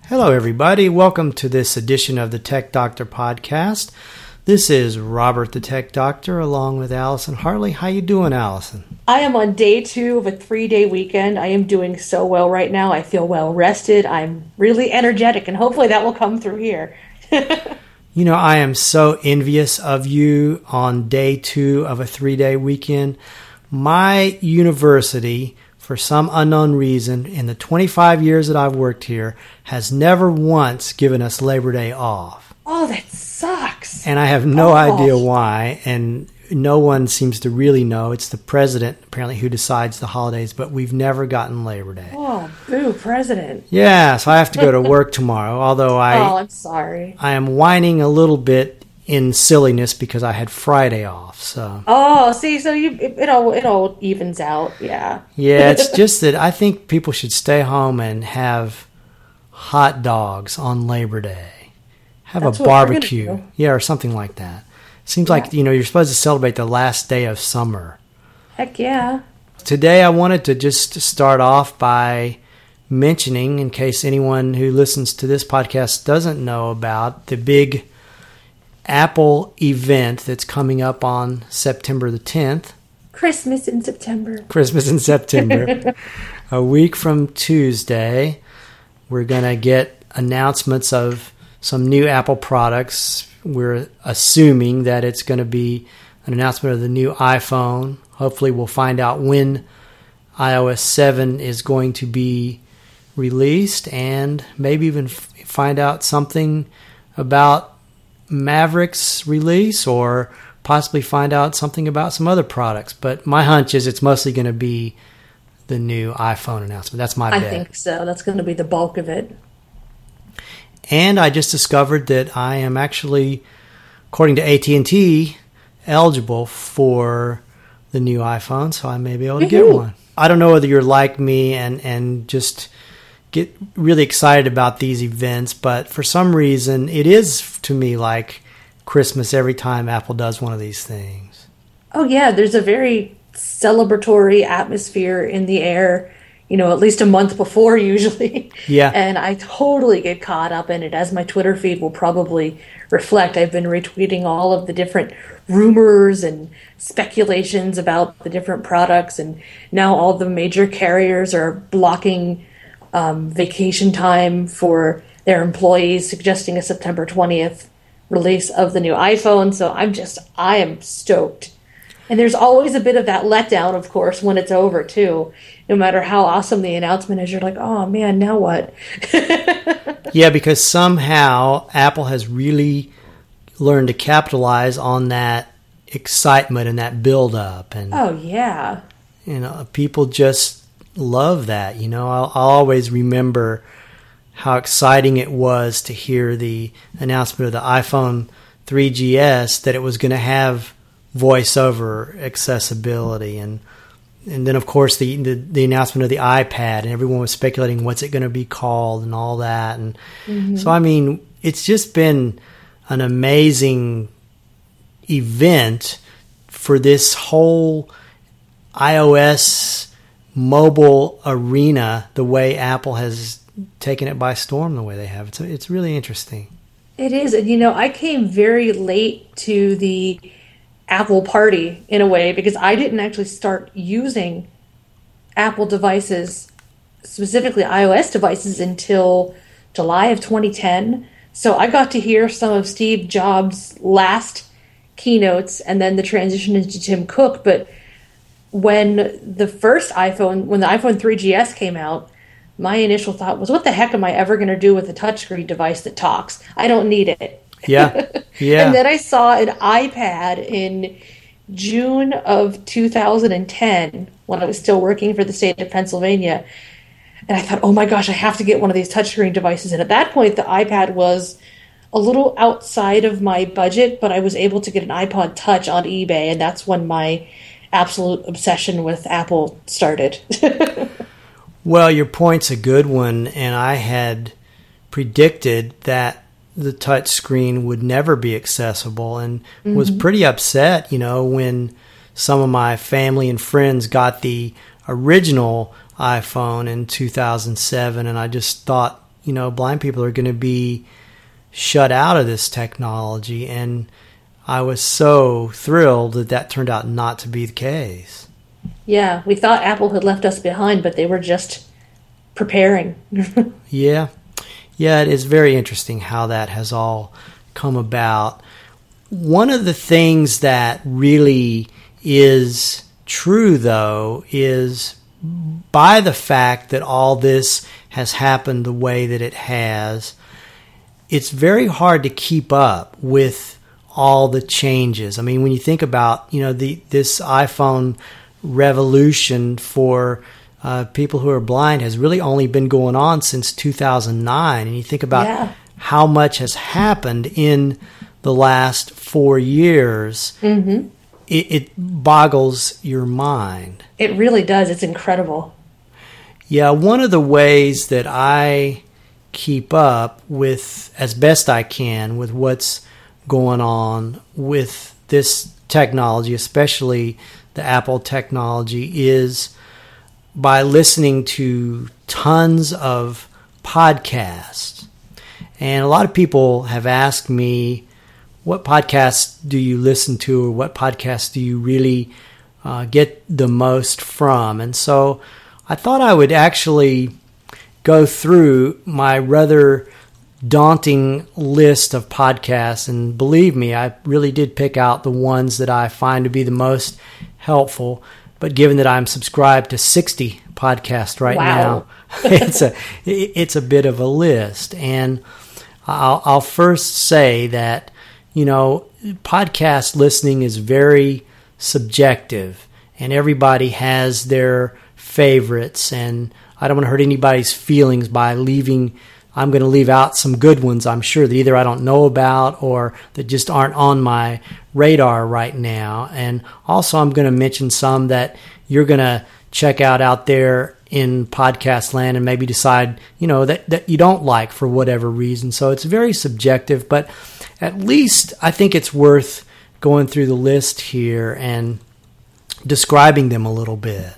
Hello, everybody. Welcome to this edition of the Tech Doctor podcast. This is Robert the Tech Doctor along with Allison Hartley. How you doing, Allison? I am on day 2 of a 3-day weekend. I am doing so well right now. I feel well rested. I'm really energetic, and hopefully that will come through here. You know, I am so envious of you on day 2 of a 3-day weekend. My university, for some unknown reason, in the 25 years that I've worked here, has never once given us Labor Day off. Oh, that sucks. And I have no idea why, and no one seems to really know. It's the president, apparently, who decides the holidays, but we've never gotten Labor Day. Oh, boo, president. Yeah, so I have to go to work tomorrow, although I'm sorry. I am whining a little bit in silliness because I had Friday off. So see, so it all evens out, yeah. Yeah, it's just that I think people should stay home and have hot dogs on Labor Day. Have That's a what we're gonna barbecue. do. Yeah, or something like that. Seems like, you're supposed to celebrate the last day of summer. Heck yeah. Today I wanted to just start off by mentioning, in case anyone who listens to this podcast doesn't know about, the big Apple event that's coming up on September the 10th. Christmas in September. Christmas in September. A week from Tuesday, we're going to get announcements of some new Apple products. We're assuming that it's going to be an announcement of the new iPhone. Hopefully we'll find out when iOS 7 is going to be released, and maybe even find out something about Maverick's release, or possibly find out something about some other products. But my hunch is it's mostly going to be the new iPhone announcement. That's my bet. I think so. That's going to be the bulk of it. And I just discovered that I am actually, according to AT&T, eligible for the new iPhone, so I may be able to get one. I don't know whether you're like me and just get really excited about these events, but for some reason, it is to me like Christmas every time Apple does one of these things. Oh, yeah, there's a very celebratory atmosphere in the air, at least a month before usually. Yeah. And I totally get caught up in it, as my Twitter feed will probably reflect. I've been retweeting all of the different rumors and speculations about the different products, and now all the major carriers are blocking vacation time for their employees, suggesting a September 20th release of the new iPhone. So I am stoked. And there's always a bit of that letdown, of course, when it's over, too. No matter how awesome the announcement is, you're like, oh, man, now what? Yeah, because somehow Apple has really learned to capitalize on that excitement and that build-up. And, oh, yeah. People just love that. I'll always remember how exciting it was to hear the announcement of the iPhone 3GS, that it was going to have voice-over accessibility, and then of course the announcement of the iPad, and everyone was speculating what's it going to be called and all that. And so I mean, it's just been an amazing event for this whole iOS mobile arena, the way Apple has taken it by storm, the way they have. It's really interesting. It is. And I came very late to the Apple party in a way, because I didn't actually start using Apple devices, specifically iOS devices, until July of 2010. So I got to hear some of Steve Jobs' last keynotes and then the transition into Tim Cook. But when the iPhone 3GS came out, my initial thought was, what the heck am I ever going to do with a touchscreen device that talks? I don't need it. Yeah. And then I saw an iPad in June of 2010 when I was still working for the state of Pennsylvania. And I thought, oh my gosh, I have to get one of these touchscreen devices. And at that point, the iPad was a little outside of my budget, but I was able to get an iPod Touch on eBay. And that's when my absolute obsession with Apple started. Well, your point's a good one. And I had predicted that the touch screen would never be accessible, and was pretty upset, when some of my family and friends got the original iPhone in 2007, and I just thought blind people are going to be shut out of this technology. And I was so thrilled that turned out not to be the case. Yeah, we thought Apple had left us behind, but they were just preparing. Yeah. Yeah, it is very interesting how that has all come about. One of the things that really is true, though, is by the fact that all this has happened the way that it has, it's very hard to keep up with all the changes. I mean, when you think about, this iPhone revolution for people who are blind has really only been going on since 2009. And you think about how much has happened in the last 4 years. Mm-hmm. It boggles your mind. It really does. It's incredible. Yeah, one of the ways that I keep up with, as best I can, with what's going on with this technology, especially the Apple technology, is by listening to tons of podcasts. And a lot of people have asked me, what podcasts do you listen to, or what podcasts do you really get the most from? And so I thought I would actually go through my rather daunting list of podcasts. And believe me, I really did pick out the ones that I find to be the most helpful. But given that I'm subscribed to 60 podcasts right now, it's a bit of a list. And I'll first say that, podcast listening is very subjective, and everybody has their favorites. And I don't want to hurt anybody's feelings by I'm going to leave out some good ones, I'm sure, that either I don't know about or that just aren't on my radar right now. And also I'm going to mention some that you're going to check out there in podcast land and maybe decide, that you don't like for whatever reason. So it's very subjective, but at least I think it's worth going through the list here and describing them a little bit.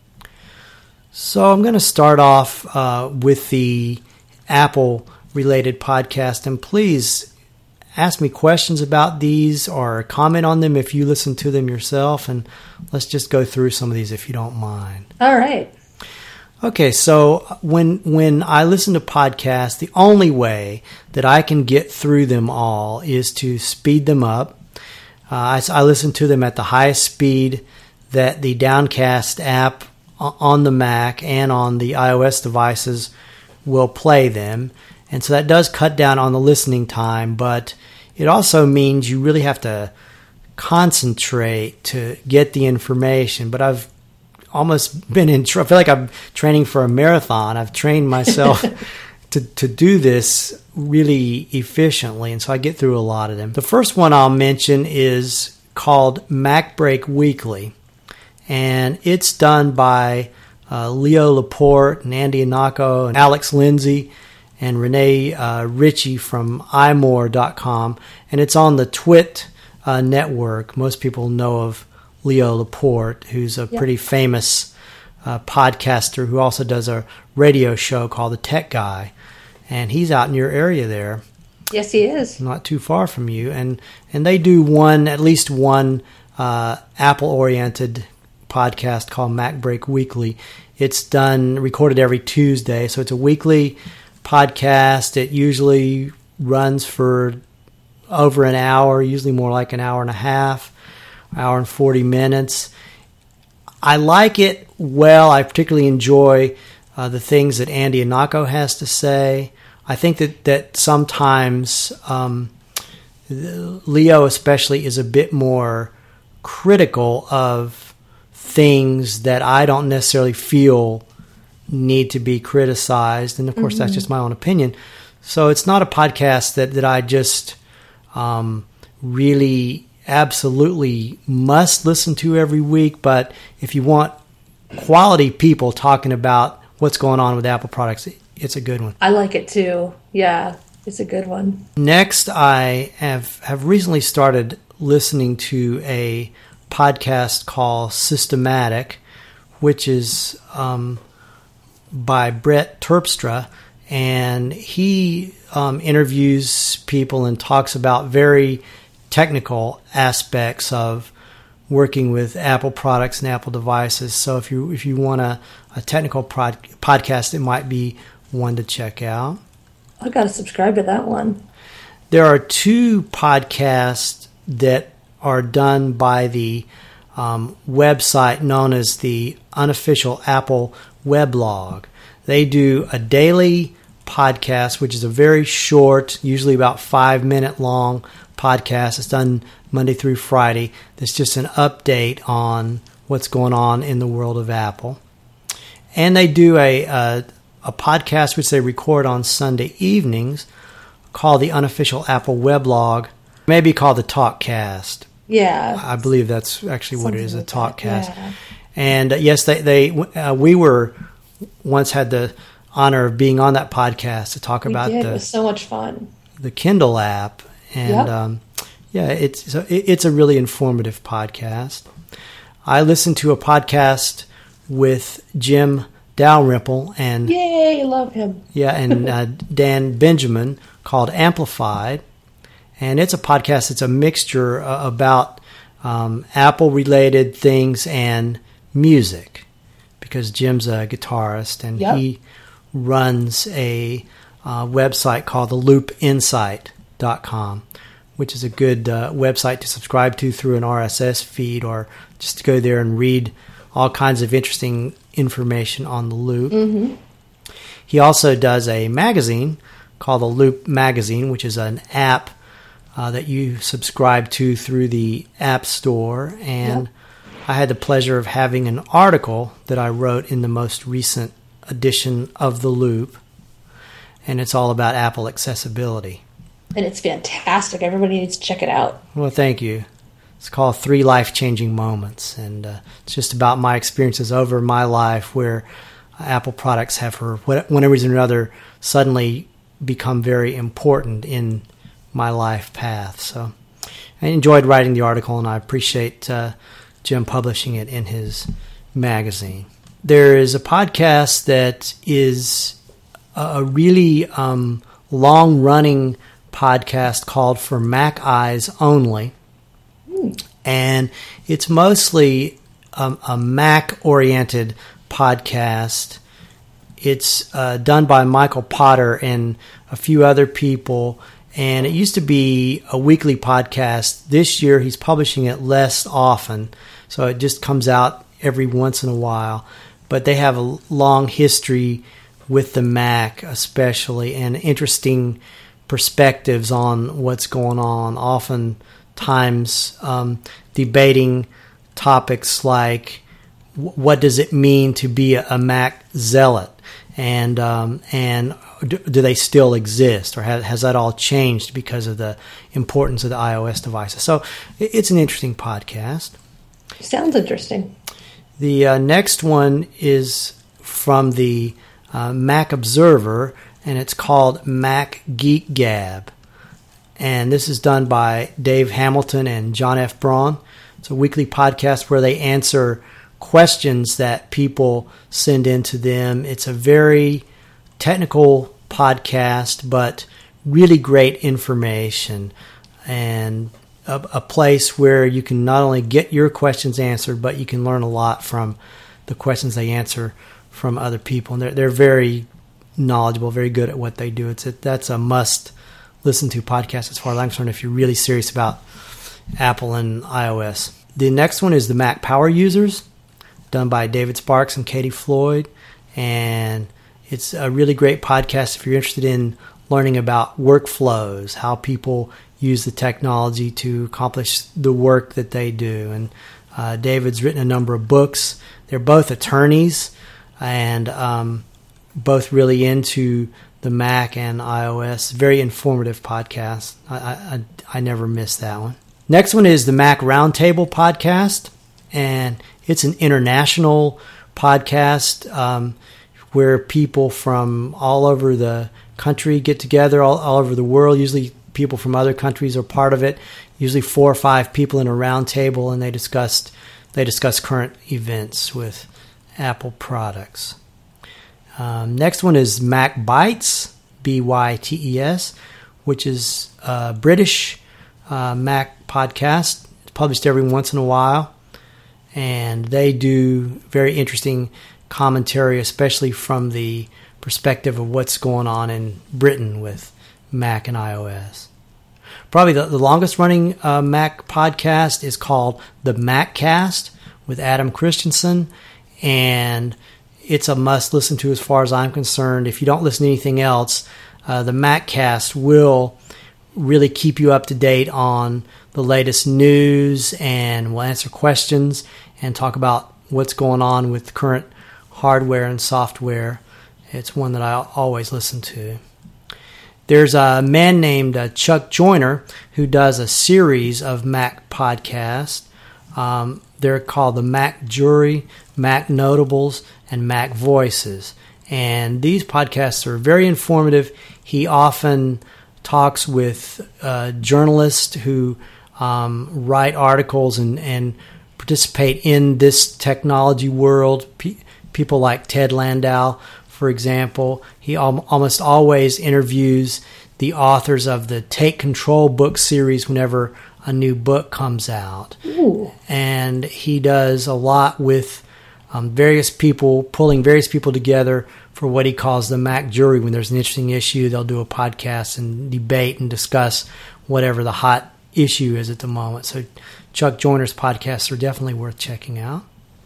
So I'm going to start off with the Apple-related podcast, and please ask me questions about these or comment on them if you listen to them yourself, and let's just go through some of these if you don't mind. All right. Okay, so when I listen to podcasts, the only way that I can get through them all is to speed them up. I listen to them at the highest speed that the Downcast app on the Mac and on the iOS devices will play them. And so that does cut down on the listening time, but it also means you really have to concentrate to get the information. But I've almost been I feel like I'm training for a marathon. I've trained myself to do this really efficiently, and so I get through a lot of them. The first one I'll mention is called MacBreak Weekly, and it's done by Leo Laporte and Andy Ihnatko and Alex Lindsay and Renee Ritchie from iMore.com, and it's on the Twit network. Most people know of Leo Laporte, who's a pretty famous podcaster who also does a radio show called The Tech Guy, and he's out in your area there. Yes, he is. Not too far from you, and they do at least one Apple-oriented podcast called MacBreak Weekly. It's recorded every Tuesday, so it's a weekly podcast. It usually runs for over an hour, usually more like an hour and a half, hour and 40 minutes. I like it well. I particularly enjoy the things that Andy Ihnatko has to say. I think that sometimes Leo especially is a bit more critical of things that I don't necessarily feel need to be criticized. And of course, that's just my own opinion. So it's not a podcast that I just really absolutely must listen to every week. But if you want quality people talking about what's going on with Apple products, it's a good one. I like it too. Yeah, it's a good one. Next, I have recently started listening to a podcast called Systematic, which is by Brett Terpstra, and he interviews people and talks about very technical aspects of working with Apple products and Apple devices. So if you want a technical podcast, it might be one to check out. I got to subscribe to that one. There are 2 podcasts that are done by the website known as the Unofficial Apple Weblog. They do a daily podcast, which is a very short, usually about 5-minute long podcast. It's done Monday through Friday. That's just an update on what's going on in the world of Apple. And they do a podcast which they record on Sunday evenings called the Unofficial Apple Weblog, maybe called the Talkcast. Yeah. I believe that's actually what it is, a like Talkcast. Yeah. And yes, we were once had the honor of being on that podcast to talk about it was so much fun. The Kindle app, and it's a really informative podcast. I listened to a podcast with Jim Dalrymple and yay, love him. and Dan Benjamin called Amplified, and it's a podcast. It's a mixture about Apple related things and music, because Jim's a guitarist and he runs a website called theloopinsight.com, which is a good website to subscribe to through an RSS feed, or just to go there and read all kinds of interesting information on the Loop. Mm-hmm. He also does a magazine called the Loop Magazine, which is an app that you subscribe to through the App Store. And I had the pleasure of having an article that I wrote in the most recent edition of the Loop, and it's all about Apple accessibility. And it's fantastic. Everybody needs to check it out. Well, thank you. It's called 3 Life-Changing Moments, and it's just about my experiences over my life where Apple products have, for one reason or another, suddenly become very important in my life path. So I enjoyed writing the article, and I appreciate Jim publishing it in his magazine. There is a podcast that is a really long-running podcast called For Mac Eyes Only. And it's mostly a Mac-oriented podcast. It's done by Michael Potter and a few other people, and it used to be a weekly podcast. This year he's publishing it less often, so it just comes out every once in a while. But they have a long history with the Mac especially, and interesting perspectives on what's going on, oftentimes debating topics like what does it mean to be a Mac zealot, and do they still exist, or has that all changed because of the importance of the iOS devices? So it's an interesting podcast. Sounds interesting. The next one is from the Mac Observer, and it's called Mac Geek Gab. And this is done by Dave Hamilton and John F. Braun. It's a weekly podcast where they answer questions that people send in to them. It's a very technical podcast, but really great information, and a place where you can not only get your questions answered, but you can learn a lot from the questions they answer from other people. And they're very knowledgeable, very good at what they do. That's a must listen to podcast as far as I'm concerned if you're really serious about Apple and iOS. The next one is the Mac Power Users, done by David Sparks and Katie Floyd, and it's a really great podcast if you're interested in learning about workflows, how people use the technology to accomplish the work that they do. And David's written a number of books. They're both attorneys, and both really into the Mac and iOS. Very informative podcast. I never missed that one. Next one is the Mac Roundtable podcast, and it's an international podcast where people from all over the country get together, all over the world. Usually people from other countries are part of it. Usually 4 or 5 people in a round table, and they discuss current events with Apple products. Next one is Mac Bytes, Bytes, which is a British Mac podcast. It's published every once in a while, and they do very interesting commentary, especially from the perspective of what's going on in Britain with Mac and iOS. Probably the longest running Mac podcast is called the MacCast with Adam Christensen, and it's a must listen to as far as I'm concerned. If you don't listen to anything else, the MacCast will really keep you up to date on the latest news, and will answer questions and talk about what's going on with current hardware and software. It's one that I always listen to. There's a man named Chuck Joyner who does a series of Mac podcasts. They're called the Mac Jury, Mac Notables, and Mac Voices. And these podcasts are very informative. He often talks with journalists who write articles and participate in this technology world. People like Ted Landau, for example. He almost always interviews the authors of the Take Control book series whenever a new book comes out. Ooh. And he does a lot with various people, pulling various people together for what he calls the Mac Jury. When there's an interesting issue, they'll do a podcast and debate and discuss whatever the hot issue is at the moment. So Chuck Joyner's podcasts are definitely worth checking out.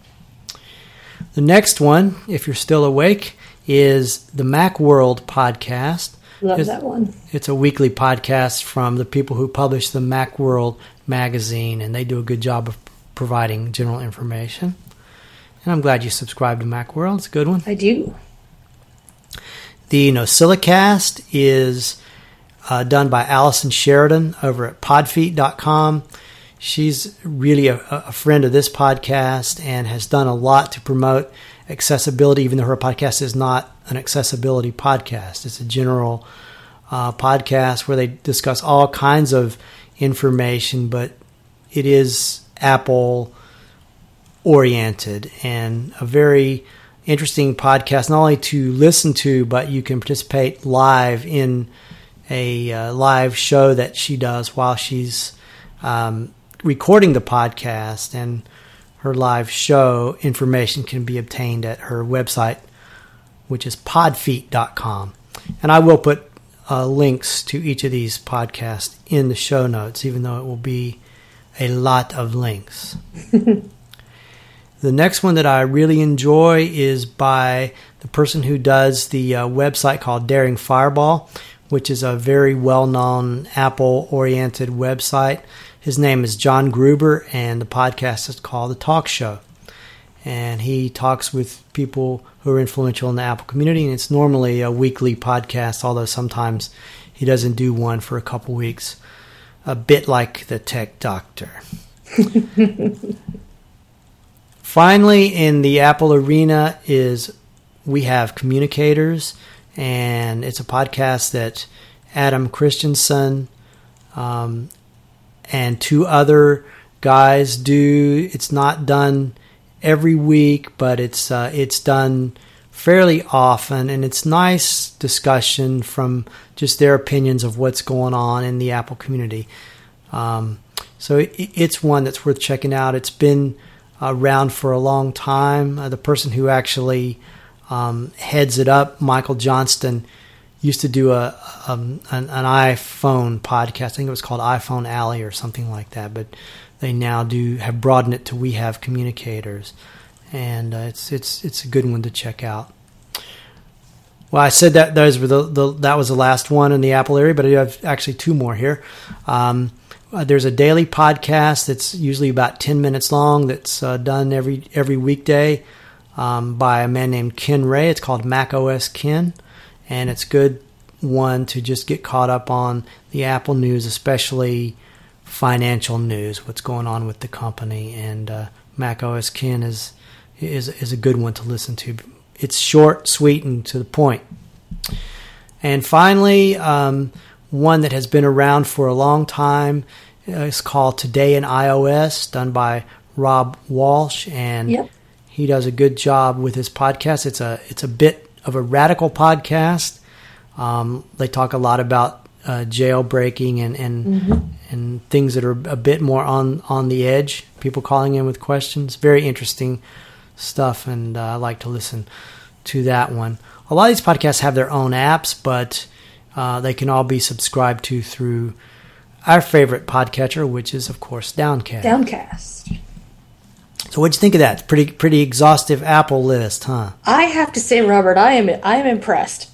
The next one, if you're still awake, is the Macworld podcast. Love that one. It's a weekly podcast from the people who publish the Macworld magazine, and they do a good job of providing general information. And I'm glad you subscribe to Macworld. It's a good one. I do. The NosillaCast is done by Allison Sheridan over at podfeet.com. She's really a friend of this podcast and has done a lot to promote accessibility, even though her podcast is not an accessibility podcast. It's a general podcast where they discuss all kinds of information, but it is Apple oriented and a very interesting podcast, not only to listen to, but you can participate live in a live show that she does while she's recording the podcast, and her live show information can be obtained at her website, which is podfeet.com. And I will put links to each of these podcasts in the show notes, even though it will be a lot of links. The next one that I really enjoy is by the person who does the website called Daring Fireball, which is a very well-known Apple-oriented website. His name is John Gruber, and the podcast is called The Talk Show. And he talks with people who are influential in the Apple community, and it's normally a weekly podcast, although sometimes he doesn't do one for a couple weeks, a bit like the Tech Doctor. Finally, in the Apple arena is We Have Communicators, and it's a podcast that Adam Christensen and two other guys do. It's not done every week, but it's done fairly often, and it's nice discussion from just their opinions of what's going on in the Apple community. So it's one that's worth checking out. It's been around for a long time. The person who actually heads it up, Michael Johnston, used to do an iPhone podcast. I think it was called iPhone Alley or something like that. But they now have broadened it to We Have Communicators, and it's a good one to check out. Well, I said that those were that was the last one in the Apple area, but I have actually two more here. There's a daily podcast that's usually about 10 minutes long that's done every weekday by a man named Ken Ray. It's called Mac OS Ken, and it's a good one to just get caught up on the Apple news, especially financial news, what's going on with the company. And Mac OS Ken is a good one to listen to. It's short, sweet, and to the point. And finally, one that has been around for a long time is called Today in iOS, done by Rob Walsh, and he does a good job with his podcast. It's a bit of a radical podcast. They talk a lot about jailbreaking and things that are a bit more on the edge. People calling in with questions. Very interesting stuff, and I like to listen to that one. A lot of these podcasts have their own apps, but they can all be subscribed to through our favorite podcatcher, which is, of course, Downcast. Downcast. So what'd you think of that? Pretty exhaustive Apple list, huh? I have to say, Robert, I am impressed.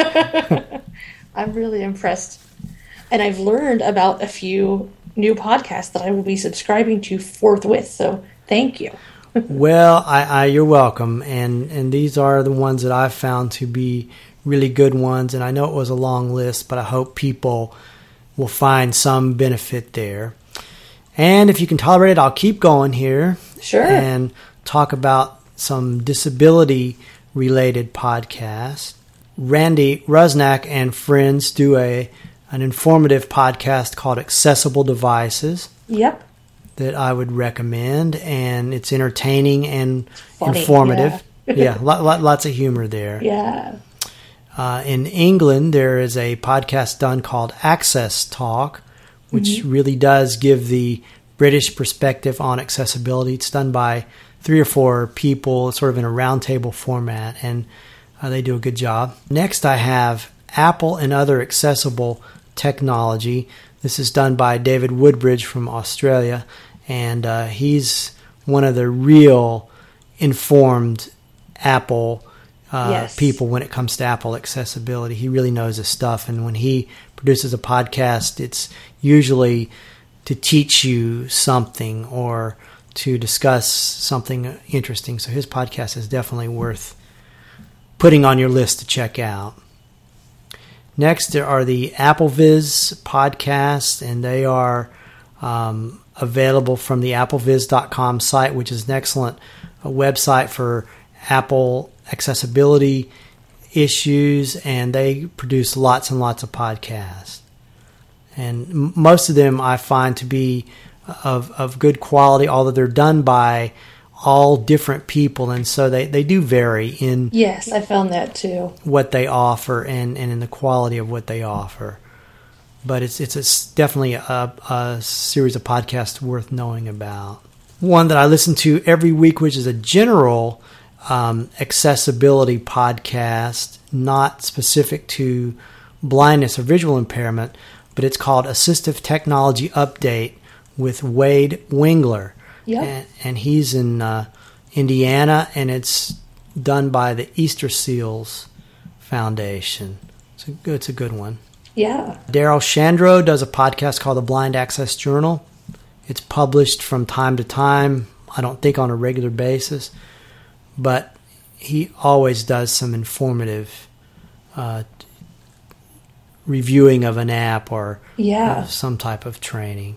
I'm really impressed. And I've learned about a few new podcasts that I will be subscribing to forthwith. So thank you. Well, you're welcome. And these are the ones that I've found to be really good ones. And I know it was a long list, but I hope people will find some benefit there. And if you can tolerate it, I'll keep going here. Sure. And talk about some disability-related podcasts. Randy Rusnak and friends do an informative podcast called Accessible Devices. Yep. That I would recommend, and it's entertaining and funny, informative. Yeah, lots of humor there. Yeah. In England, there is a podcast done called Access Talk, which really does give the British perspective on accessibility. It's done by 3 or 4 people, sort of in a roundtable format, and they do a good job. Next, I have Apple and Other Accessible Technology. This is done by David Woodbridge from Australia, and he's one of the real informed Apple people when it comes to Apple accessibility. He really knows his stuff, and when he produces a podcast, it's usually to teach you something or to discuss something interesting. So his podcast is definitely worth putting on your list to check out. Next, there are the AppleViz podcasts, and they are available from the appleviz.com site, which is an excellent website for Apple accessibility issues, and they produce lots and lots of podcasts. And most of them I find to be of good quality, although they're done by all different people, and so they do vary in yes, I found that too. What they offer and in the quality of what they offer. But it's definitely a series of podcasts worth knowing about. One that I listen to every week, which is a general accessibility podcast, not specific to blindness or visual impairment, but it's called Assistive Technology Update with Wade Wingler. Yep. And he's in Indiana, and it's done by the Easter Seals Foundation. It's a good one. Yeah. Daryl Shandro does a podcast called The Blind Access Journal. It's published from time to time, I don't think on a regular basis, but he always does some informative reviewing of an app or some type of training.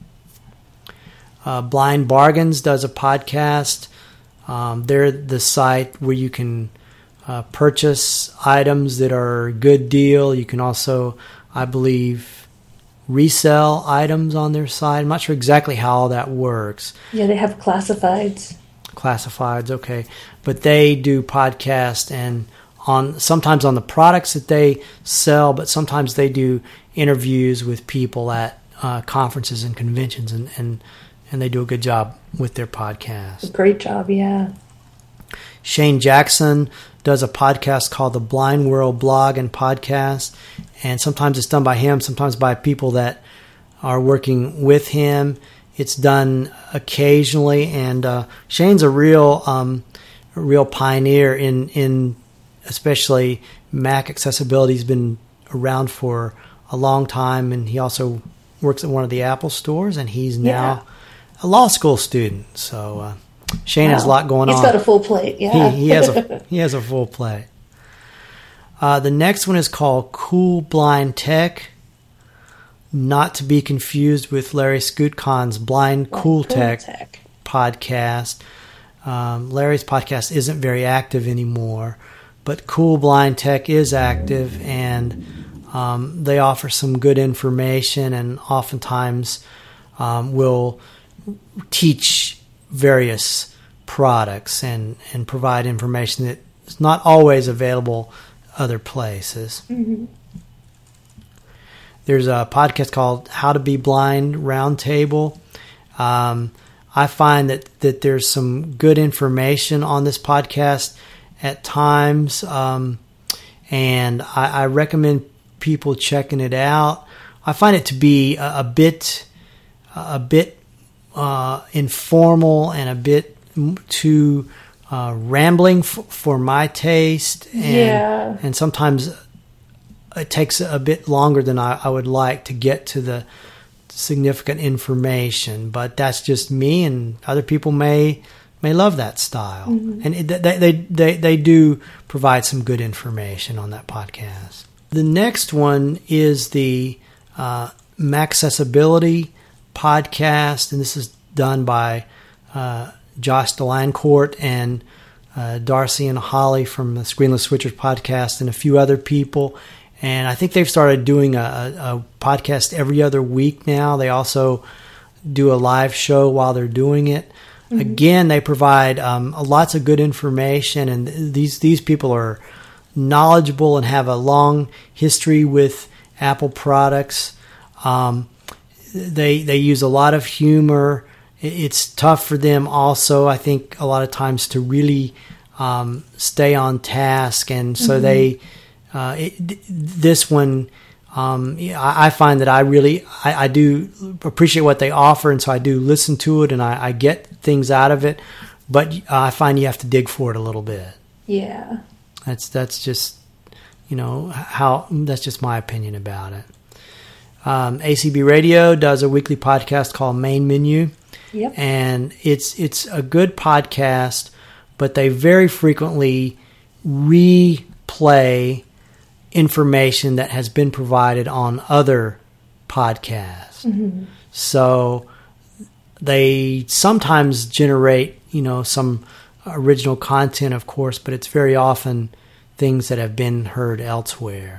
Blind Bargains does a podcast. They're the site where you can purchase items that are a good deal. You can also, I believe, resell items on their site. I'm not sure exactly how all that works. Yeah, they have classifieds. Classifieds, okay. But they do podcasts and sometimes on the products that they sell, but sometimes they do interviews with people at conferences and conventions, and they do a good job with their podcast. Great job, yeah. Shane Jackson does a podcast called the Blind World Blog and Podcast, and sometimes it's done by him, sometimes by people that are working with him. It's done occasionally, and Shane's a real pioneer in especially Mac accessibility. He's been around for a long time, and he also works at one of the Apple stores, and he's now a law school student. So Shane has a lot going on. He's got a full plate. Yeah, he has a full plate. The next one is called Cool Blind Tech, not to be confused with Larry Scutcon's Blind Cool Tech podcast. Larry's podcast isn't very active anymore, but Cool Blind Tech is active, and they offer some good information, and oftentimes will teach various products and provide information that it's not always available other places. Mm-hmm. There's a podcast called How to Be Blind Roundtable. I find that there's some good information on this podcast at times, and I recommend people checking it out. I find it to be a bit informal and a bit too rambling for my taste, and sometimes it takes a bit longer than I would like to get to the significant information. But that's just me, and other people may love that style. Mm-hmm. And they do provide some good information on that podcast. The next one is the Maccessibility podcast, and this is done by Josh Delancourt and Darcy and Holly from the Screenless Switchers podcast and a few other people. And I think they've started doing a podcast every other week now. They also do a live show while they're doing it. Mm-hmm. Again, they provide lots of good information, and these people are knowledgeable and have a long history with Apple products. They use a lot of humor. It's tough for them also, I think, a lot of times to really stay on task, and so this one, I find that I do appreciate what they offer, and so I do listen to it, and I get things out of it, but I find you have to dig for it a little bit. Yeah. That's just, that's just my opinion about it. ACB Radio does a weekly podcast called Main Menu. Yep. And it's a good podcast, but they very frequently replay information that has been provided on other podcasts. Mm-hmm. So they sometimes generate, some original content, of course, but it's very often things that have been heard elsewhere.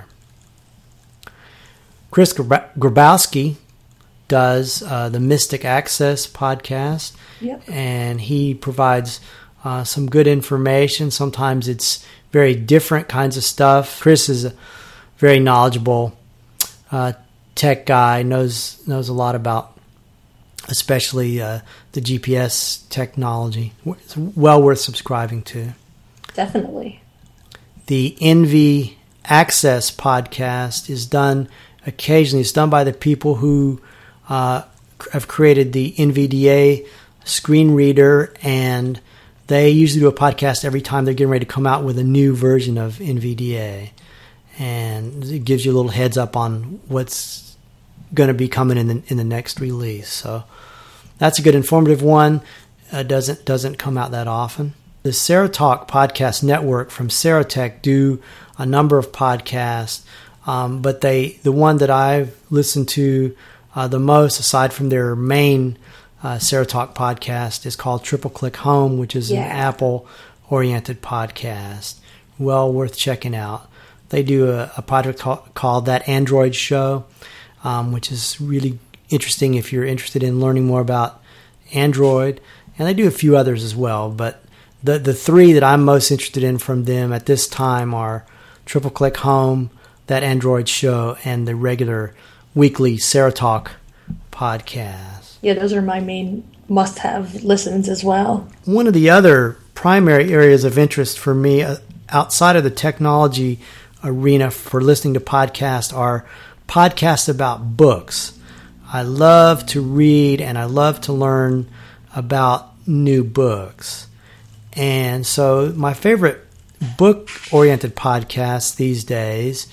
Chris Grabowski does the Mystic Access podcast. Yep. And he provides some good information. Sometimes it's very different kinds of stuff. Chris is a very knowledgeable tech guy, knows a lot about especially the GPS technology. It's well worth subscribing to. Definitely. The NV Access podcast is done occasionally. It's done by the people who have created the NVDA screen reader, and they usually do a podcast every time they're getting ready to come out with a new version of NVDA, and it gives you a little heads up on what's going to be coming in the next release. So that's a good informative one. Doesn't come out that often. The Serotalk podcast network from Serotech do a number of podcasts, but the one that I've listened to the most, aside from their main Serotalk podcast, is called Triple Click Home, which is an Apple-oriented podcast. Well worth checking out. They do a project called That Android Show, which is really interesting if you're interested in learning more about Android. And they do a few others as well, but the three that I'm most interested in from them at this time are Triple Click Home, That Android Show, and the regular weekly Serotalk podcast. Yeah, those are my main must-have listens as well. One of the other primary areas of interest for me outside of the technology arena for listening to podcasts are podcasts about books. I love to read and I love to learn about new books. And so my favorite book-oriented podcasts these days,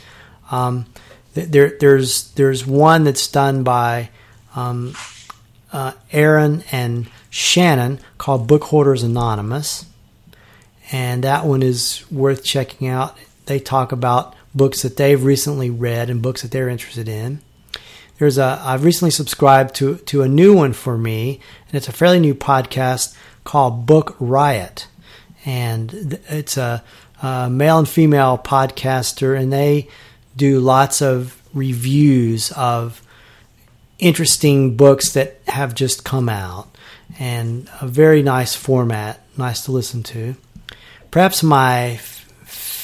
there's one that's done by Aaron and Shannon called Book Hoarders Anonymous, and that one is worth checking out. They talk about books that they've recently read and books that they're interested in. I've recently subscribed to a new one for me, and it's a fairly new podcast called Book Riot, and it's a male and female podcaster, and they do lots of reviews of interesting books that have just come out, and a very nice format, nice to listen to. Perhaps my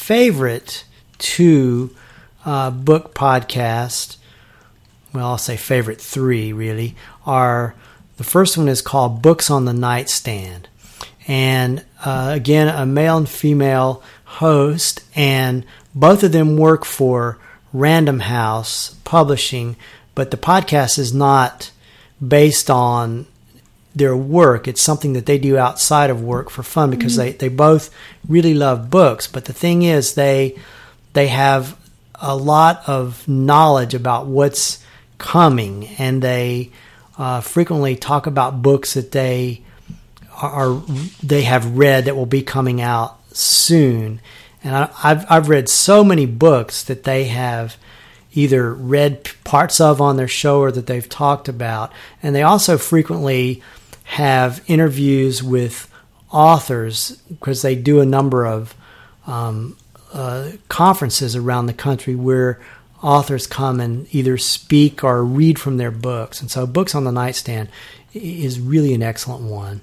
favorite two book podcasts, well, I'll say favorite three really, are the first one is called Books on the Nightstand. And again, a male and female host, and both of them work for Random House Publishing, but the podcast is not based on their work. It's something that they do outside of work for fun because they both really love books. But the thing is, they have a lot of knowledge about what's coming, and they frequently talk about books that they have read that will be coming out soon. And I've read so many books that they have either read parts of on their show or that they've talked about. And they also frequently have interviews with authors because they do a number of conferences around the country where authors come and either speak or read from their books. And so Books on the Nightstand is really an excellent one.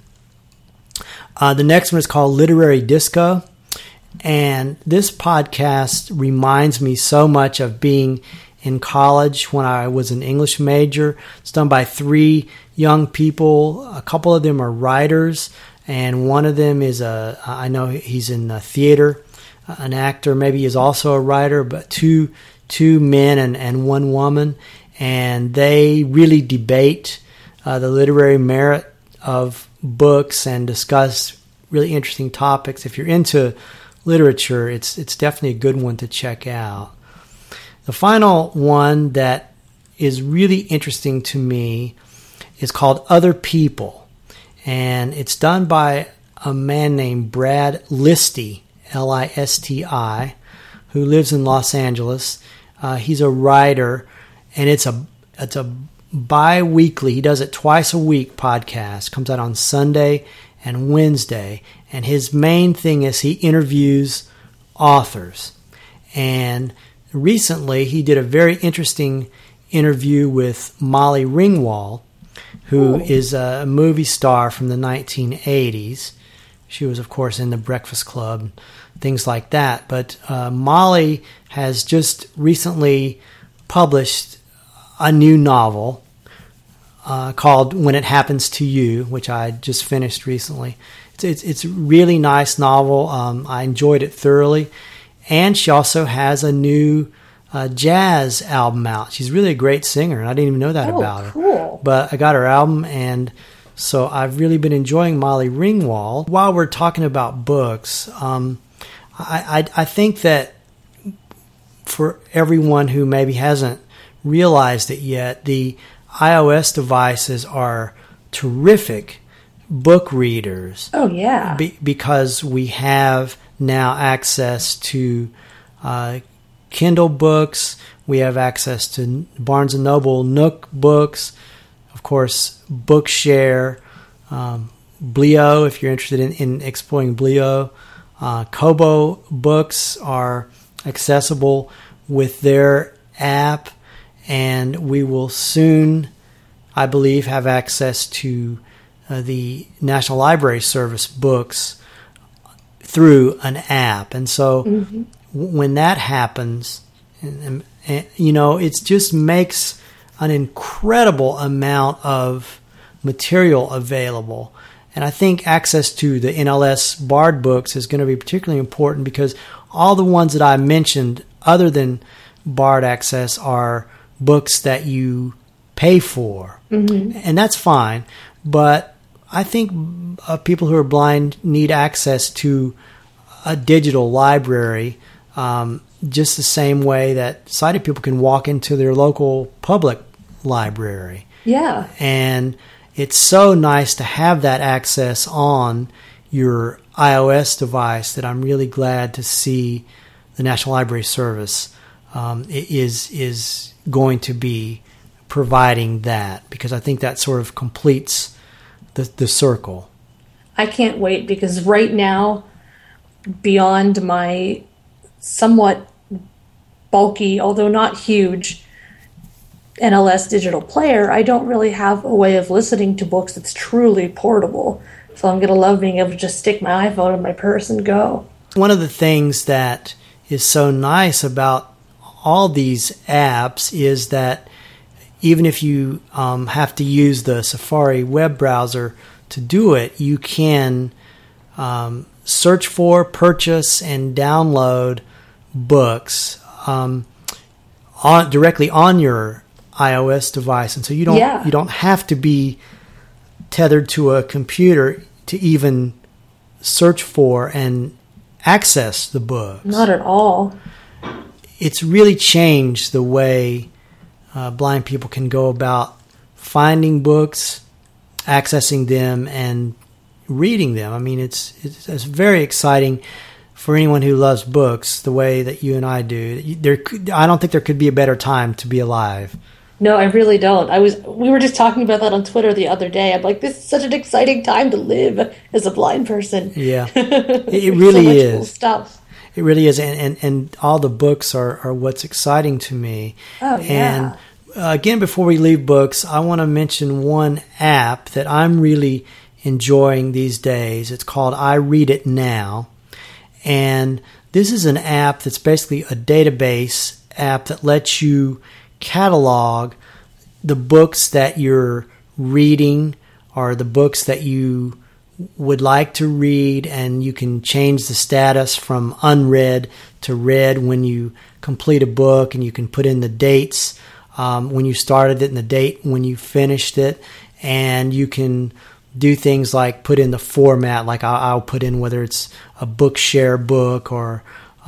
The next one is called Literary Disco. And this podcast reminds me so much of being in college when I was an English major. It's done by three young people. A couple of them are writers, and one of them is I know he's in theater, an actor. Maybe he's also a writer, but two men and one woman. And they really debate the literary merit of books and discuss really interesting topics. If you're into literature, it's definitely a good one to check out. The final one that is really interesting to me is called Other People, and it's done by a man named Brad Listi, Listi, who lives in Los Angeles. He's a writer, and it's a bi-weekly, he does it twice a week podcast, comes out on Sunday and Wednesday, and his main thing is he interviews authors. And recently he did a very interesting interview with Molly Ringwald, who is a movie star from the 1980s. She was, of course, in The Breakfast Club, things like that. But Molly has just recently published a new novel called When It Happens to You, which I just finished recently. It's a really nice novel. I enjoyed it thoroughly. And she also has a new jazz album out. She's really a great singer, and I didn't even know that about her. Cool. But I got her album, and so I've really been enjoying Molly Ringwald. While we're talking about books, I think that for everyone who maybe hasn't realized it yet, the iOS devices are terrific book readers. Oh, yeah. Because we have now access to Kindle books. We have access to Barnes & Noble Nook books. Of course, Bookshare, Blio, if you're interested in exploring Blio. Kobo books are accessible with their app, and we will soon, I believe, have access to the National Library Service books through an app. And so when that happens, and it just makes an incredible amount of material available. And I think access to the NLS Bard books is going to be particularly important because all the ones that I mentioned, other than Bard access, are books that you pay for. And that's fine. But I think people who are blind need access to a digital library just the same way that sighted people can walk into their local public library. Yeah. And it's so nice to have that access on your iOS device that I'm really glad to see the National Library Service is going to be providing that, because I think that sort of completes the circle. I can't wait, because right now, beyond my somewhat bulky, although not huge, NLS digital player, I don't really have a way of listening to books that's truly portable. So I'm going to love being able to just stick my iPhone in my purse and go. One of the things that is so nice about all these apps is that even if you have to use the Safari web browser to do it, you can search for, purchase, and download books directly on your iOS device, and so you don't have to be tethered to a computer to even search for and access the books. Not at all. It's really changed the way blind people can go about finding books, accessing them, and reading them. I mean, it's very exciting for anyone who loves books the way that you and I do. I don't think there could be a better time to be alive. No, I really don't. We were just talking about that on Twitter the other day. I'm like, this is such an exciting time to live as a blind person. Yeah, it really so much is. Cool stuff. It really is, and all the books are what's exciting to me. Oh, yeah. And again, before we leave books, I want to mention one app that I'm really enjoying these days. It's called I Read It Now, and this is an app that's basically a database app that lets you catalog the books that you're reading or the books that you would like to read, and you can change the status from unread to read when you complete a book, and you can put in the dates when you started it and the date when you finished it, and you can do things like put in the format, like I'll put in whether it's a Bookshare book or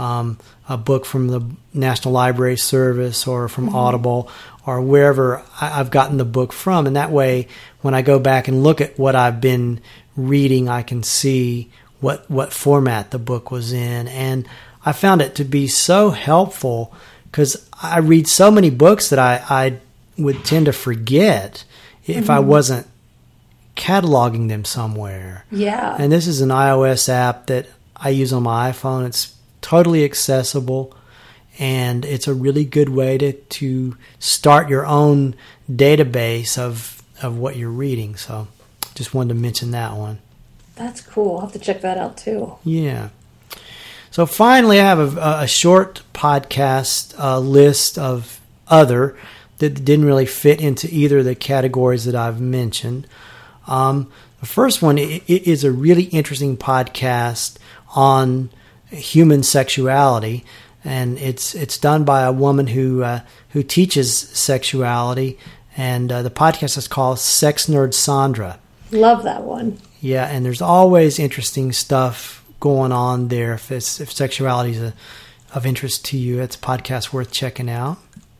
a book from the National Library Service or from Audible or wherever I've gotten the book from. And that way, when I go back and look at what I've been reading, I can see what format the book was in. And I found it to be so helpful because I read so many books that I would tend to forget if I wasn't cataloging them somewhere. Yeah. And this is an iOS app that I use on my iPhone. It's totally accessible, and it's a really good way to start your own database of what you're reading. So just wanted to mention that one. That's cool. I'll have to check that out too. Yeah. So finally, I have a short podcast list of other that didn't really fit into either of the categories that I've mentioned. The first one is a really interesting podcast on human sexuality, and it's done by a woman who teaches sexuality, and the podcast is called Sex Nerd Sandra. Love that one. Yeah, and there's always interesting stuff going on there. If sexuality is of interest to you, it's a podcast worth checking out.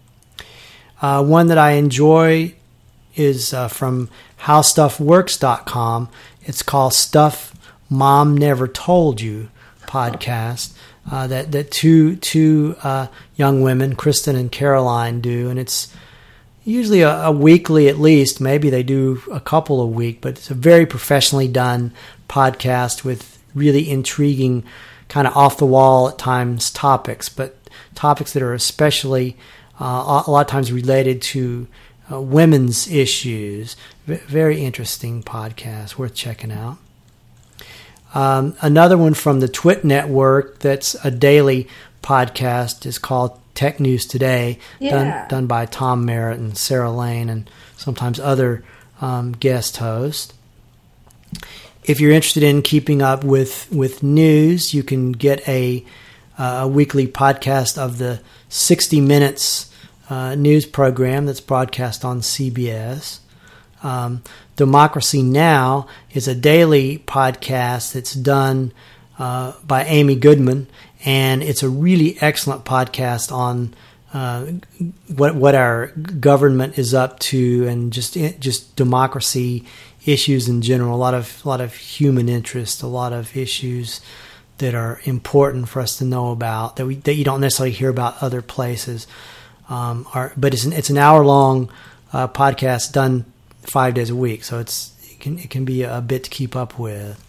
One that I enjoy is from HowStuffWorks.com. It's called Stuff Mom Never Told You podcast that two young women, Kristen and Caroline, do, and it's usually a weekly at least. Maybe they do a couple a week, but it's a very professionally done podcast with really intriguing, kind of off the wall at times topics, but topics that are especially a lot of times related to women's issues. Very interesting podcast, worth checking out. Another one from the Twit Network that's a daily podcast is called Tech News Today, done by Tom Merritt and Sarah Lane and sometimes other guest hosts. If you're interested in keeping up with news, you can get a weekly podcast of the 60 Minutes news program that's broadcast on CBS. Democracy Now! Is a daily podcast that's done by Amy Goodman, and it's a really excellent podcast on what our government is up to and just democracy issues in general. A lot of human interest, a lot of issues that are important for us to know about that you don't necessarily hear about other places. But it's an hour-long podcast done 5 days a week, so it can be a bit to keep up with.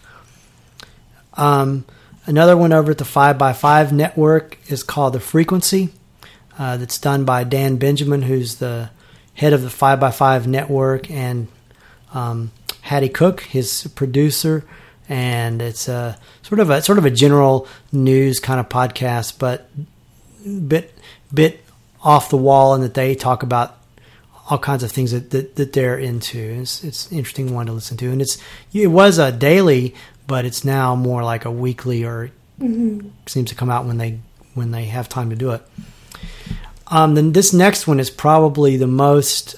Another one over at the 5x5 Network is called The Frequency. That's done by Dan Benjamin, who's the head of the 5x5 Network, and Hattie Cook, his producer, and it's a sort of a general news kind of podcast, but bit off the wall, and that they talk about all kinds of things that they're into. It's an interesting one to listen to, and it was a daily, but it's now more like a weekly, or seems to come out when they have time to do it. Then this next one is probably the most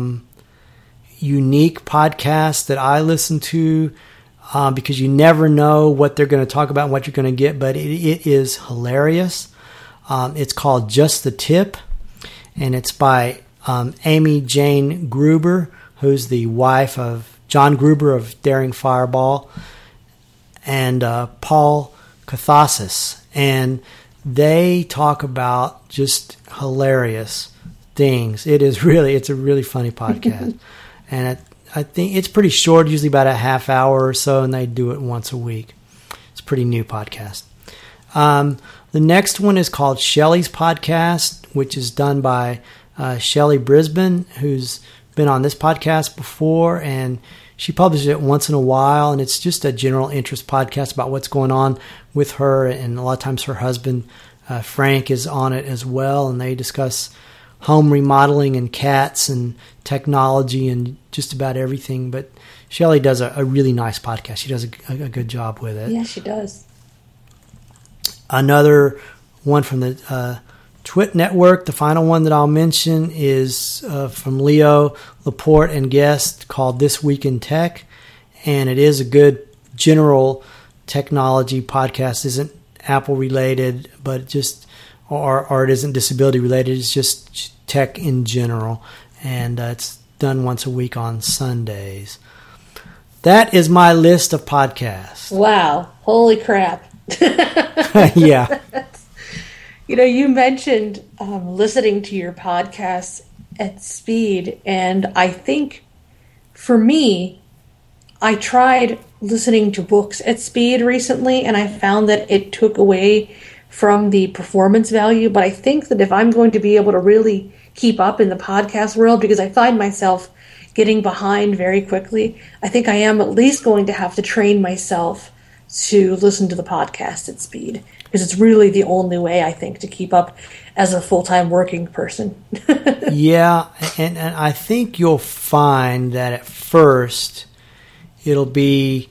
unique podcast that I listen to, because you never know what they're going to talk about and what you're going to get, but it is hilarious. It's called Just the Tip, and it's by Amy Jane Gruber, who's the wife of John Gruber of Daring Fireball, and Paul Kathasis. And they talk about just hilarious things. It's a really funny podcast. And I think it's pretty short, usually about a half hour or so, and they do it once a week. It's a pretty new podcast. The next one is called Shelley's Podcast, which is done by Shelley Brisbane, who's been on this podcast before, and she publishes it once in a while, and it's just a general interest podcast about what's going on with her, and a lot of times her husband, Frank, is on it as well, and they discuss home remodeling and cats and technology and just about everything. But Shelley does a really nice podcast. She does a good job with it. Yeah, she does. Another one from the Twit Network, the final one that I'll mention, is from Leo Laporte and guest, called This Week in Tech. And it is a good general technology podcast. It isn't Apple related, but just, or it isn't disability related. It's just tech in general. And it's done once a week on Sundays. That is my list of podcasts. Wow. Holy crap. Yeah. You mentioned listening to your podcasts at speed, and I think for me, I tried listening to books at speed recently, and I found that it took away from the performance value. But I think that if I'm going to be able to really keep up in the podcast world, because I find myself getting behind very quickly, I think I am at least going to have to train myself to listen to the podcast at speed, because it's really the only way, I think, to keep up as a full-time working person. Yeah, and I think you'll find that at first it'll be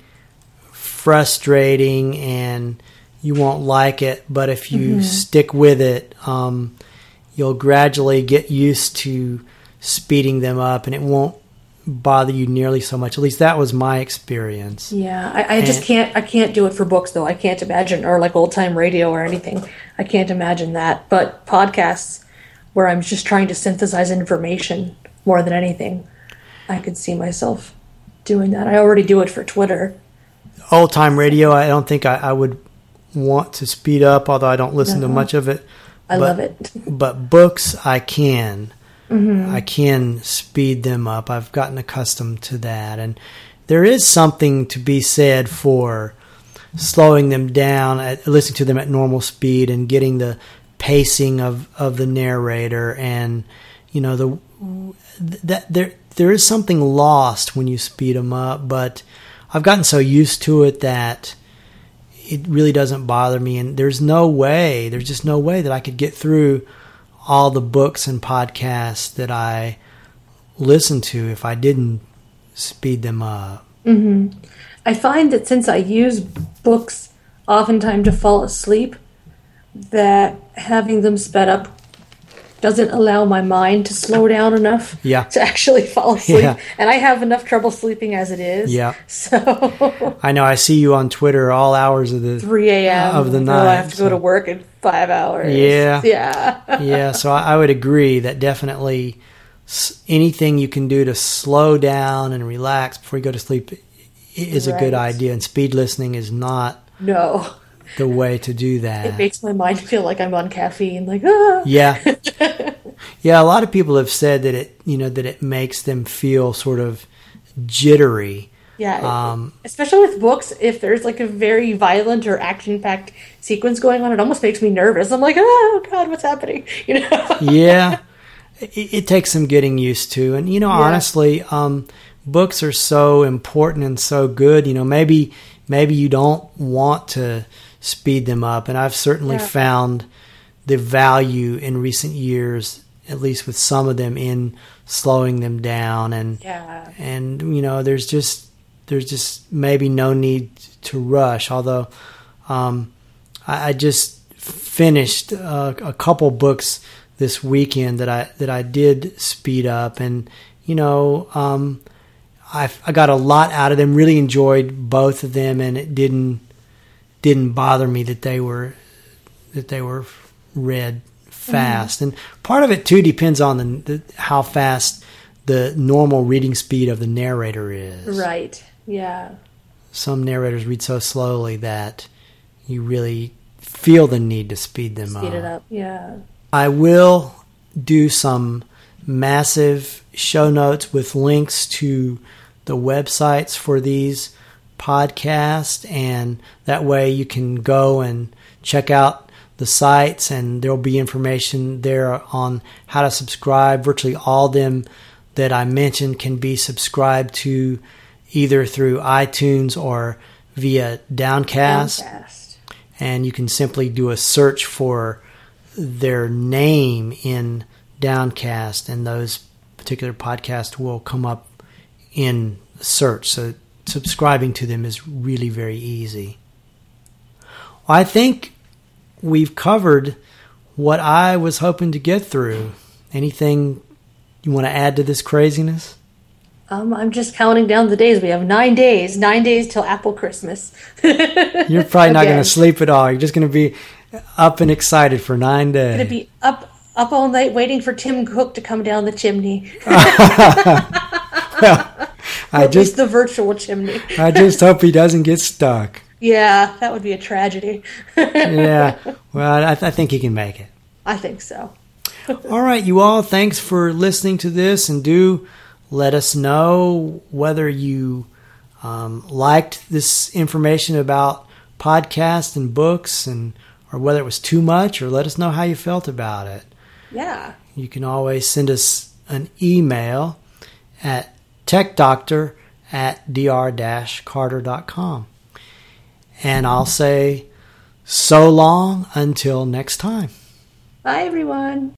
frustrating and you won't like it, but if you stick with it, you'll gradually get used to speeding them up, and it won't bother you nearly so much. At least that was my experience. Yeah, I just can't do it for books, though. I can't imagine, or like old-time radio or anything. I can't imagine that. But podcasts, where I'm just trying to synthesize information more than anything, I could see myself doing that. I already do it for Twitter. Old-time radio, I don't think I would want to speed up, although I don't listen to much of it. I love it. But books, I can. I can speed them up. I've gotten accustomed to that. And there is something to be said for slowing them down, listening to them at normal speed, and getting the pacing of the narrator. And, there is something lost when you speed them up. But I've gotten so used to it that it really doesn't bother me. And there's just no way that I could get through all the books and podcasts that I listen to if I didn't speed them up. Mm-hmm. I find that since I use books oftentimes to fall asleep, that having them sped up doesn't allow my mind to slow down enough to actually fall asleep. Yeah. And I have enough trouble sleeping as it is. Yeah. So I know. I see you on Twitter all hours of the 3 a.m. of the night. I have to go to work in 5 hours. Yeah. Yeah. Yeah. So I would agree that definitely anything you can do to slow down and relax before you go to sleep is a good idea. And speed listening is not the way to do that. It makes my mind feel like I'm on caffeine, like Yeah. Yeah, a lot of people have said that it makes them feel sort of jittery. Yeah. Especially with books, if there's like a very violent or action-packed sequence going on, it almost makes me nervous. I'm like, oh God, what's happening? Yeah. It takes some getting used to. And honestly, books are so important and so good. Maybe maybe you don't want to speed them up. And I've certainly found the value in recent years, at least with some of them, in slowing them down. And you know, there's just maybe no need to rush. Although I just finished a couple books this weekend that I did speed up, and you know, I got a lot out of them. Really enjoyed both of them, and it didn't bother me that they were read fast. And part of it too depends on the how fast the normal reading speed of the narrator is. Right. Yeah. Some narrators read so slowly that you really feel the need to speed them up. Speed it up. Yeah. I will do some massive show notes with links to the websites for these podcasts, and that way you can go and check out the sites, and there'll be information there on how to subscribe. Virtually all of them that I mentioned can be subscribed to either through iTunes or via Downcast. And you can simply do a search for their name in Downcast, and those particular podcasts will come up in search. So subscribing to them is really very easy. Well, I think we've covered what I was hoping to get through. Anything you want to add to this craziness? I'm just counting down the days. We have 9 days. 9 days till Apple Christmas. You're probably not going to sleep at all. You're just going to be up and excited for 9 days. Going to be up all night waiting for Tim Cook to come down the chimney. Well, at least the virtual chimney. I just hope he doesn't get stuck. Yeah, that would be a tragedy. Yeah, well, I think he can make it. I think so. All right, you all, thanks for listening to this, and do let us know whether you liked this information about podcasts and books, or whether it was too much, or let us know how you felt about it. Yeah. You can always send us an email at techdoctor@dr-carter.com. And I'll say so long until next time. Bye, everyone.